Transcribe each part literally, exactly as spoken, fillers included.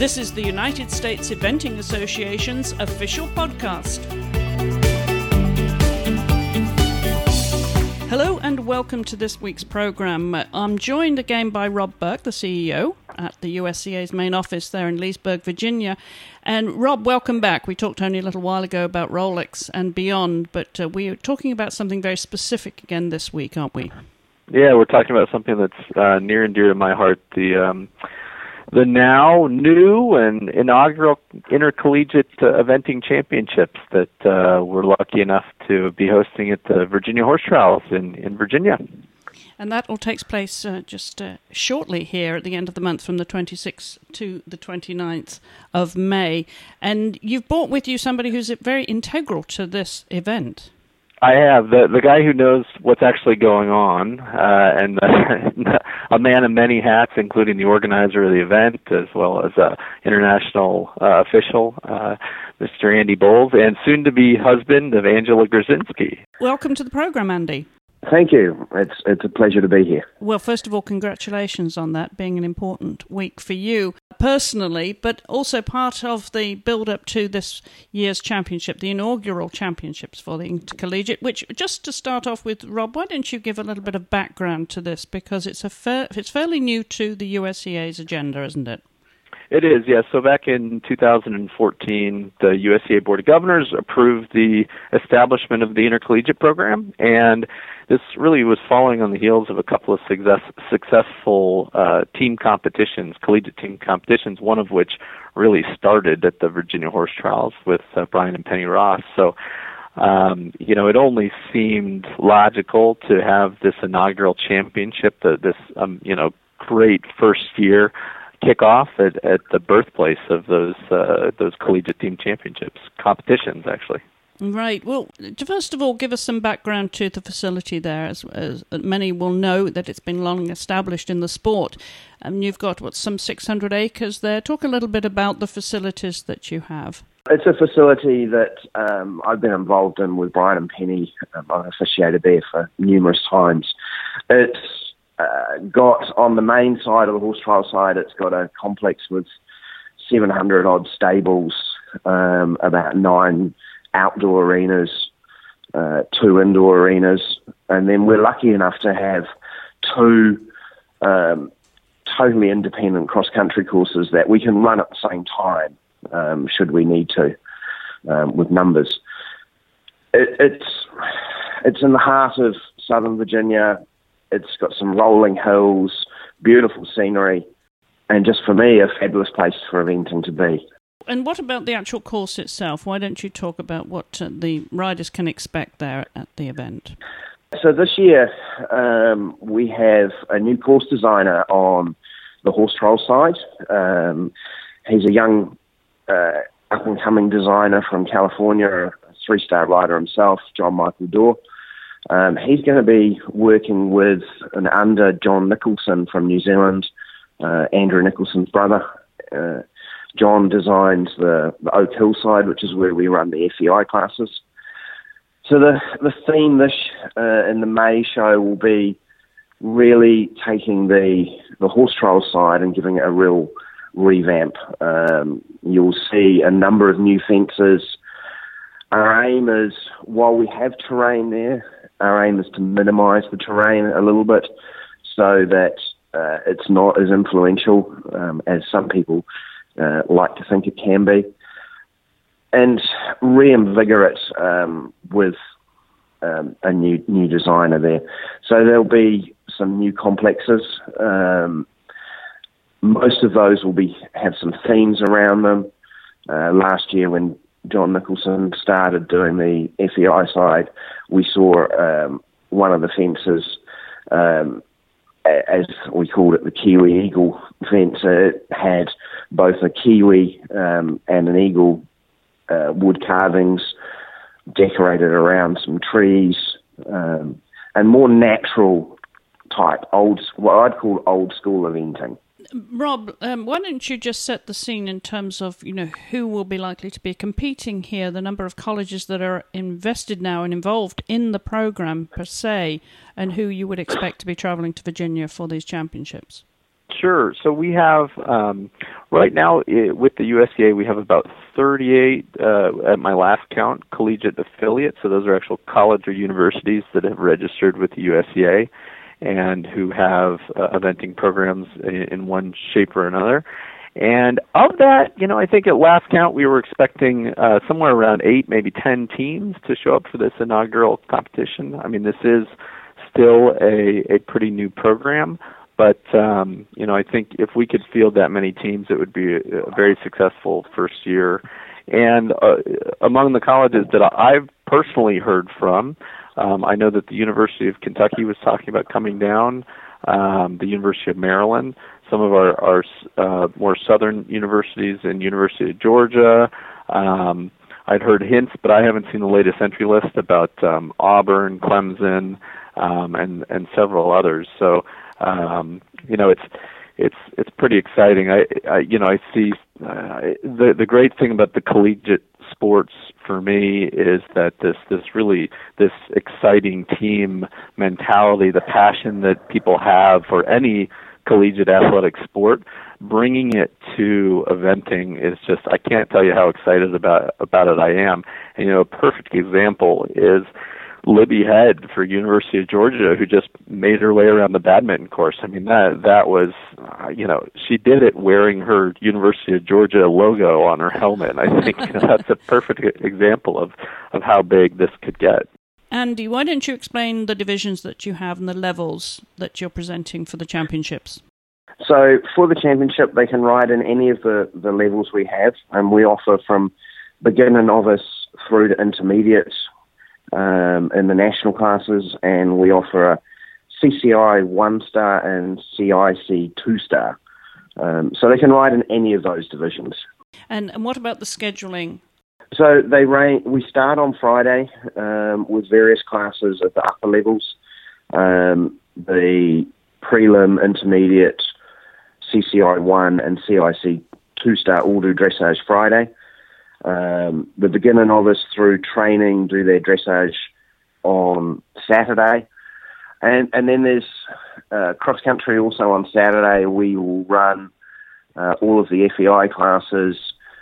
This is the United States Eventing Association's official podcast. Hello and welcome to this week's program. I'm joined again by Rob Burke, the C E O at the U S C A's main office there in Leesburg, Virginia. And Rob, welcome back. We talked only a little while ago about Rolex and beyond, but uh, we're talking about something very specific again this week, aren't we? Yeah, we're talking about something that's uh, near and dear to my heart, the um, the now new and inaugural Intercollegiate uh, Eventing Championships that uh, we're lucky enough to be hosting at the Virginia Horse Trials in, in Virginia. And that all takes place uh, just uh, shortly here at the end of the month from the twenty-sixth to the twenty-ninth of May. And you've brought with you somebody who's very integral to this event. I have. The the guy who knows what's actually going on, uh, and uh, a man of many hats, including the organizer of the event, as well as an international uh, official, uh, Mister Andy Bowles, and soon-to-be husband of Angela Grzinski. Welcome to the program, Andy. Thank you. It's it's a pleasure to be here. Well, first of all, congratulations on that being an important week for you personally, but also part of the build-up to this year's championship, the inaugural championships for the Intercollegiate, which, just to start off with, Rob, why don't you give a little bit of background to this, because it's a fair, it's fairly new to the U S C A's agenda, isn't it? It is, yes. So back in two thousand fourteen, the U S C A Board of Governors approved the establishment of the intercollegiate program, and this really was following on the heels of a couple of success, successful uh, team competitions, collegiate team competitions, one of which really started at the Virginia Horse Trials with uh, Brian and Penny Ross. So, um, you know, it only seemed logical to have this inaugural championship, the, this, um, you know, great first year kickoff at, at the birthplace of those uh, those collegiate team championships, competitions, actually. Right. Well, first of all, give us some background to the facility there. As, as many will know that it's been long established in the sport. Um, you've got, what, some six hundred acres there. Talk a little bit about the facilities that you have. It's a facility that um, I've been involved in with Brian and Penny. Um, I've officiated there for numerous times. It's uh, got, on the main side of the horse trial side, it's got a complex with seven hundred odd stables, um, about nine outdoor arenas, uh, two indoor arenas, and then we're lucky enough to have two um, totally independent cross-country courses that we can run at the same time, um, should we need to, um, with numbers. It, it's it's in the heart of Southern Virginia. It's got some rolling hills, beautiful scenery, and just for me, a fabulous place for eventing to be. And what about the actual course itself? Why don't you talk about what uh, the riders can expect there at the event? So this year, um, we have a new course designer on the horse trial side. Um, he's a young, uh, up-and-coming designer from California, a three-star rider himself, John Michael Dorr. Um, he's going to be working with an under John Nicholson from New Zealand, uh, Andrew Nicholson's brother. Uh, John designed the, the Oak Hill side, which is where we run the F E I classes. So the the theme this uh, in the May show will be really taking the the horse trial side and giving it a real revamp. Um, you'll see a number of new fences. Our aim is, while we have terrain there, our aim is to minimise the terrain a little bit so that uh, it's not as influential um, as some people Uh, like to think it can be, and reinvigorate um, with um, a new new designer there. So there'll be some new complexes. Um, most of those will be have some themes around them. Uh, last year, when John Nicholson started doing the F E I side, we saw um, one of the fences, um, as we called it, the Kiwi Eagle fence. It had both a kiwi um, and an eagle uh, wood carvings decorated around some trees, um, and more natural type, old, what I'd call old school eventing. Rob, um, why don't you just set the scene in terms of, you know, who will be likely to be competing here, the number of colleges that are invested now and involved in the program per se, and who you would expect to be travelling to Virginia for these championships? Sure. So we have, um, right now it, with the U S C A, we have about thirty-eight, uh, at my last count, collegiate affiliates. So those are actual college or universities that have registered with the U S C A and who have uh, eventing programs in, in one shape or another. And of that, you know, I think at last count we were expecting uh, somewhere around eight, maybe ten teams to show up for this inaugural competition. I mean, this is still a, a pretty new program. But, um, you know, I think if we could field that many teams, it would be a, a very successful first year. And uh, among the colleges that I've personally heard from, um, I know that the University of Kentucky was talking about coming down, um, the University of Maryland, some of our, our uh, more southern universities, and University of Georgia. Um, I'd heard hints, but I haven't seen the latest entry list about um, Auburn, Clemson, um, and, and several others. So, Um, you know, it's it's it's pretty exciting. I, I you know I see uh, the the great thing about the collegiate sports for me is that this this really this exciting team mentality, the passion that people have for any collegiate athletic sport, bringing it to eventing is just, I can't tell you how excited about about it I am. And you know, a perfect example is Libby Head for University of Georgia, who just made her way around the badminton course. I mean, that that was, uh, you know, she did it wearing her University of Georgia logo on her helmet. I think you know, that's a perfect example of, of how big this could get. Andy, why don't you explain the divisions that you have and the levels that you're presenting for the championships? So for the championship, they can ride in any of the, the levels we have, and we offer from beginner, novice through to intermediate Um, in the national classes, and we offer a C C I one-star and C I C two-star. Um, so they can ride in any of those divisions. And, and what about the scheduling? So they rank, we start on Friday um, with various classes at the upper levels. Um, the prelim, intermediate, C C I one and C I C two-star all do dressage Friday. Um, the beginner novice through training do their dressage on Saturday. And and then there's uh, cross-country also on Saturday. We will run uh, all of the F E I classes.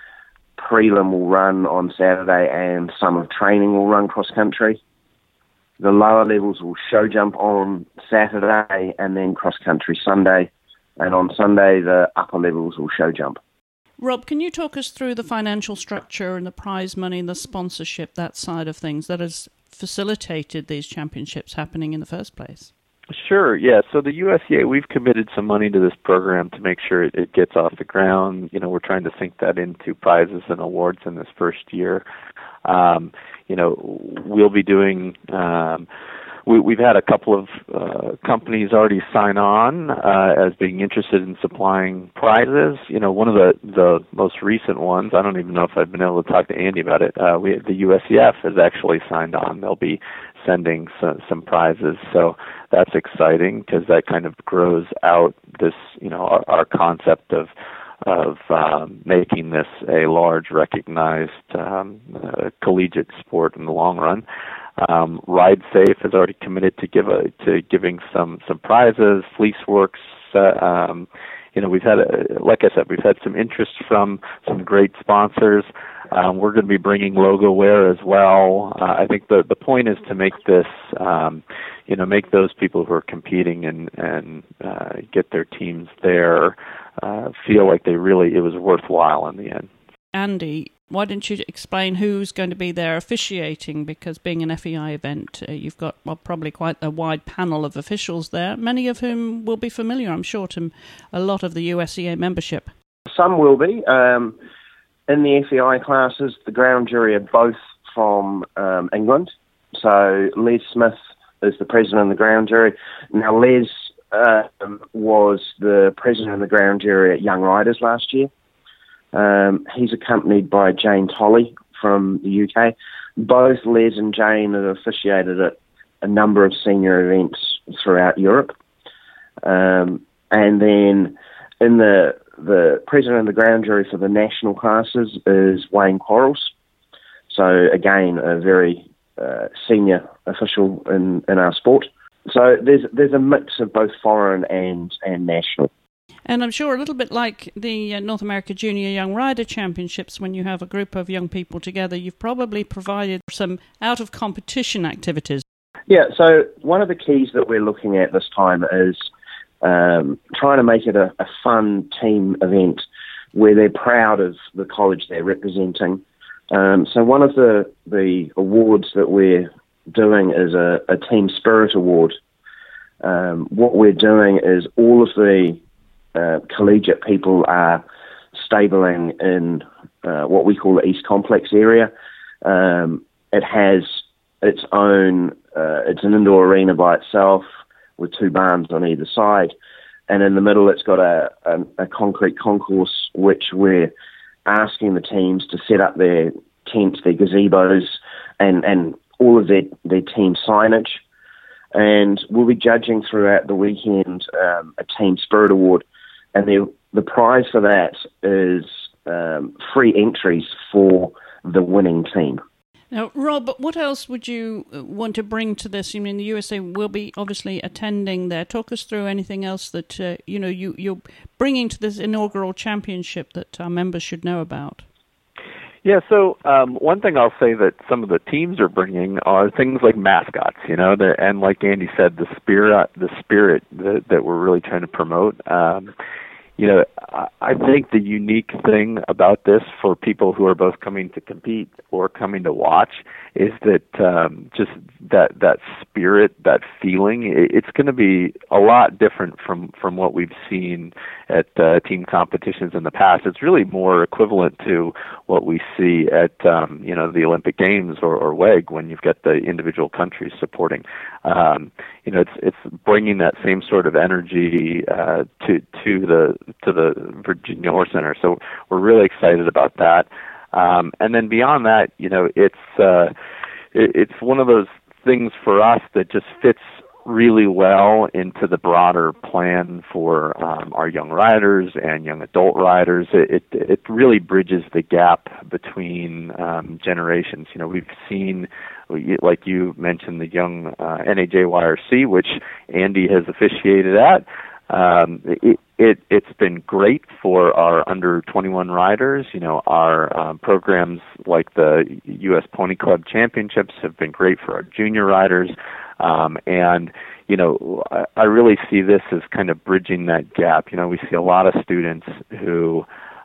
Prelim will run on Saturday, and some of training will run cross-country. The lower levels will show jump on Saturday, and then cross-country Sunday. And on Sunday, the upper levels will show jump. Rob, can you talk us through the financial structure and the prize money and the sponsorship, that side of things, that has facilitated these championships happening in the first place? Sure, yeah. So the U S C A, we've committed some money to this program to make sure it, it gets off the ground. You know, we're trying to sink that into prizes and awards in this first year. Um, you know, we'll be doing... Um, We, we've had a couple of uh, companies already sign on uh, as being interested in supplying prizes. You know, one of the, the most recent ones, I don't even know if I've been able to talk to Andy about it, uh, we, the U S C F has actually signed on. They'll be sending some, some prizes. So that's exciting because that kind of grows out this, you know, our, our concept of of um, making this a large, recognized um, uh, collegiate sport in the long run. Um, Ride Safe has already committed to give a, to giving some some prizes. Fleeceworks, uh, um, you know, we've had, a, like I said, we've had some interest from some great sponsors. Um, we're going to be bringing logo wear as well. Uh, I think the the point is to make this, um, you know, make those people who are competing and and uh, get their teams there uh, feel like they really it was worthwhile in the end. Andy, why don't you explain who's going to be there officiating? Because being an F E I event, uh, you've got well, probably quite a wide panel of officials there, many of whom will be familiar, I'm sure, to a lot of the U S C A membership. Some will be. Um, in the F E I classes, the ground jury are both from um, England. So Les Smith is the president of the ground jury. Now, Les uh, was the president of the ground jury at Young Riders last year. Um, he's accompanied by Jane Tolley from the U K. Both Les and Jane have officiated at a number of senior events throughout Europe. Um, and then in the the president of the ground jury for the national classes is Wayne Quarles. So again, a very uh, senior official in, in our sport. So there's there's a mix of both foreign and, and national. And I'm sure a little bit like the uh, North America Junior Young Rider Championships, when you have a group of young people together, you've probably provided some out-of-competition activities. Yeah, so one of the keys that we're looking at this time is um, trying to make it a, a fun team event where they're proud of the college they're representing. Um, so one of the, the awards that we're doing is a, a Team Spirit Award. Um, what we're doing is all of the uh, collegiate people are stabling in uh, what we call the East Complex area. Um, it has its own, uh, it's an indoor arena by itself with two barns on either side. And in the middle, it's got a, a, a concrete concourse, which we're asking the teams to set up their tents, their gazebos, and, and all of their, their team signage. And we'll be judging throughout the weekend um, a Team Spirit Award. And the, the prize for that is um, free entries for the winning team. Now, Rob, what else would you want to bring to this? I mean, the U S A will be obviously attending there. Talk us through anything else that uh, you know you, you're bringing to this inaugural championship that our members should know about. Yeah, so um, one thing I'll say that some of the teams are bringing are things like mascots, you know, the, and like Andy said, the spirit, the spirit that, that we're really trying to promote. Um, you know, I think the unique thing about this for people who are both coming to compete or coming to watch is that um, just that that spirit, that feeling, it's going to be a lot different from, from what we've seen at uh, team competitions in the past. It's really more equivalent to what we see at um, you know the Olympic Games or, or W E G when you've got the individual countries supporting. Um, you know, it's it's bringing that same sort of energy uh, to to the to the Virginia Horse Center. So we're really excited about that. Um, and then beyond that, you know, it's uh, it, it's one of those things for us that just fits really well into the broader plan for um, our young riders and young adult riders. It, it it really bridges the gap between um, generations. You know, we've seen, like you mentioned, the young uh, N A J Y R C, which Andy has officiated at. Um, it, it, it's been great for our under twenty-one riders. You know, our um, programs like the U S Pony Club Championships have been great for our junior riders. Um, and, you know, I, I really see this as kind of bridging that gap. You know, we see a lot of students who,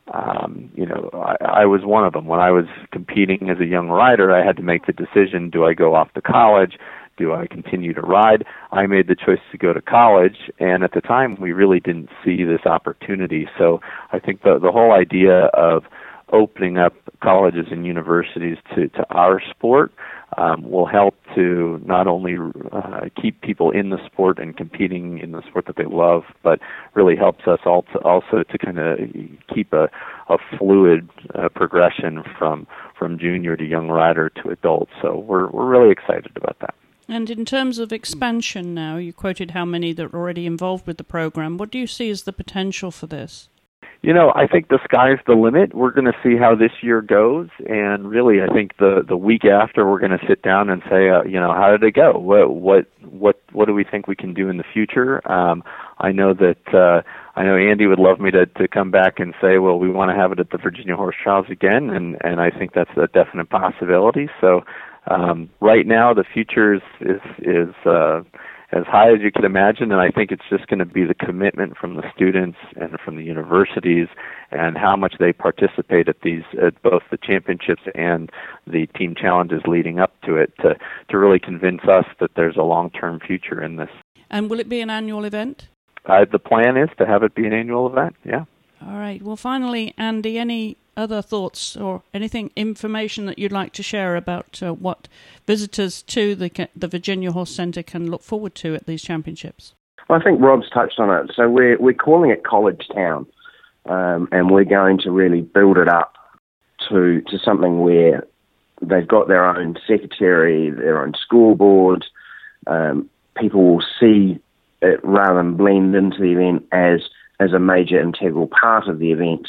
um, you know, I, I was one of them. When I was competing as a young rider, I had to make the decision, do I go off to college? Do I continue to ride? I made the choice to go to college, and at the time, we really didn't see this opportunity. So I think the the whole idea of opening up colleges and universities to, to our sport um, will help to not only uh, keep people in the sport and competing in the sport that they love, but really helps us also, also to kind of keep a, a fluid uh, progression from from junior to young rider to adult. So we're we're really excited about that. And in terms of expansion now, you quoted how many that are already involved with the program. What do you see as the potential for this? You know, I think the sky's the limit. We're going to see how this year goes, and really, I think the the week after, we're going to sit down and say, uh, you know, how did it go? What what what what do we think we can do in the future? Um, I know that uh, I know Andy would love me to to come back and say, well, we want to have it at the Virginia Horse Trials again, and and I think that's a definite possibility. So. Um, right now, the future is is, is uh, as high as you could imagine, and I think it's just going to be the commitment from the students and from the universities and how much they participate at these, at both the championships and the team challenges leading up to it, to to really convince us that there's a long-term future in this. And will it be an annual event? Uh, the plan is to have it be an annual event. Yeah. All right. Well, finally, Andy, any other thoughts or anything, information that you'd like to share about uh, what visitors to the the Virginia Horse Center can look forward to at these championships? Well, I think Rob's touched on it. So we're we're calling it College Town, um, and we're going to really build it up to to something where they've got their own secretary, their own school board. Um, people will see it rather than blend into the event as as a major integral part of the event.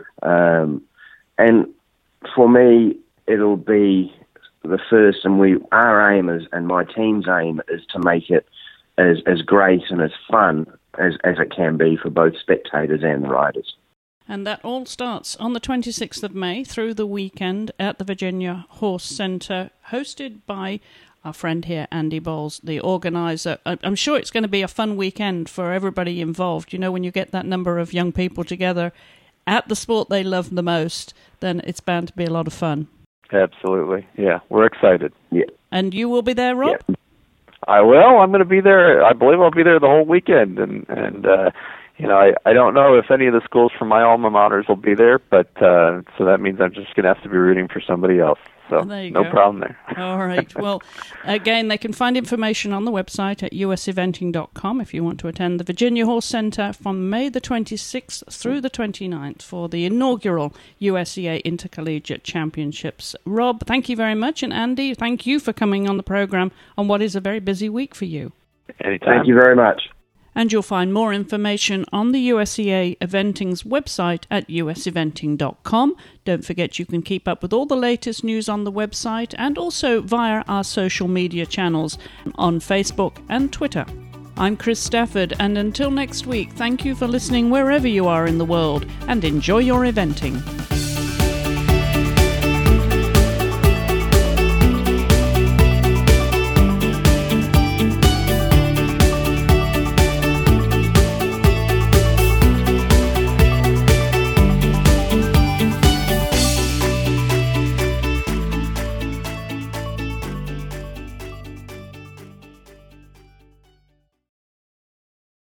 Um, and for me, it'll be the first, and we our aim is, and my team's aim is to make it as as great and as fun as, as it can be for both spectators and the riders. And that all starts on the twenty-sixth of May through the weekend at the Virginia Horse Centre, hosted by our friend here, Andy Bowles, the organiser. I'm sure it's going to be a fun weekend for everybody involved. You know, when you get that number of young people together at the sport they love the most, then it's bound to be a lot of fun. Absolutely. Yeah, we're excited. Yeah. And you will be there, Rob? Yeah. I will. I'm going to be there. I believe I'll be there the whole weekend. And, and uh, you know, I, I don't know if any of the schools from my alma maters will be there, but uh, so that means I'm just going to have to be rooting for somebody else. So no go. problem there. All right. Well, again, they can find information on the website at u s eventing dot com if you want to attend the Virginia Horse Centre from May the twenty-sixth through the twenty-ninth for the inaugural U S E A Intercollegiate Championships. Rob, thank you very much. And Andy, thank you for coming on the programme on what is a very busy week for you. Anytime. Thank you very much. And you'll find more information on the U S E A Eventing's website at u s eventing dot com. Don't forget you can keep up with all the latest news on the website and also via our social media channels on Facebook and Twitter. I'm Chris Stafford, and until next week, thank you for listening wherever you are in the world, and enjoy your eventing.